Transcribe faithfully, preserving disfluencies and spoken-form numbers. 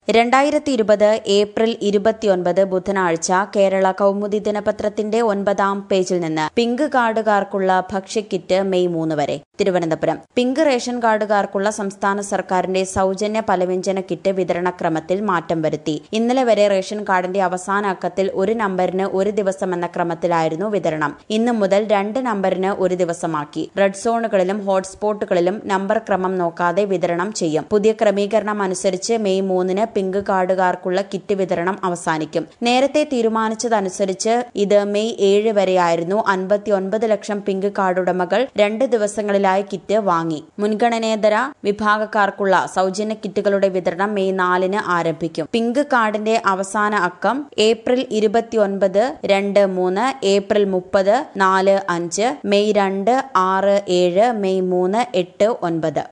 രണ്ടായിരത്തി ഇരുപത് ഏപ്രിൽ ഇരുപത്തിയൊൻപത് ബുധനാഴ്ച കേരള കൗമുദി ദിനപത്രത്തിന്റെ ഒൻപതാം പേജിൽ നിന്ന് പിങ്ക് കാർഡുകാർക്കുള്ള ഭക്ഷ്യക്കിറ്റ് മെയ് മൂന്ന് വരെ. തിരുവനന്തപുരം. പിങ്ക് റേഷൻ കാർഡുകാർക്കുള്ള സംസ്ഥാന സർക്കാരിന്റെ സൗജന്യ പലവ്യഞ്ജന കിറ്റ് വിതരണക്രമത്തിൽ മാറ്റം വരുത്തി. ഇന്നലെ വരെ റേഷൻ കാർഡിന്റെ അവസാന അക്കത്തിൽ ഒരു നമ്പറിന് ഒരു ദിവസം എന്ന ക്രമത്തിലായിരുന്നു വിതരണം. ഇന്നു മുതൽ രണ്ട് നമ്പറിന് ഒരു ദിവസമാക്കി. റെഡ് സോണുകളിലും ഹോട്ട്സ്പോട്ടുകളിലും നമ്പർ ക്രമം നോക്കാതെ വിതരണം ചെയ്യും. പുതിയ ക്രമീകരണം അനുസരിച്ച് മെയ് മൂന്നിന് പിങ്ക് കാർഡുകാർക്കുള്ള കിറ്റ് വിതരണം അവസാനിക്കും. നേരത്തെ തീരുമാനിച്ചതനുസരിച്ച് ഇത് മെയ് ഏഴ് വരെയായിരുന്നു. അൻപത്തിയൊൻപത് ലക്ഷം പിങ്ക് കാർഡുടമകൾ രണ്ട് ദിവസങ്ങളിലായി കിറ്റ് വാങ്ങി. മുൻഗണനേതര വിഭാഗക്കാർക്കുള്ള സൗജന്യ കിറ്റുകളുടെ വിതരണം മെയ് നാലിന് ആരംഭിക്കും. പിങ്ക് കാർഡിന്റെ അവസാന അക്കം ഏപ്രിൽ ഇരുപത്തിയൊൻപത് രണ്ട് മൂന്ന്, ഏപ്രിൽ മുപ്പത് നാല് അഞ്ച്, മെയ് രണ്ട് ആറ് ഏഴ്, മെയ് മൂന്ന് എട്ട് ഒൻപത്.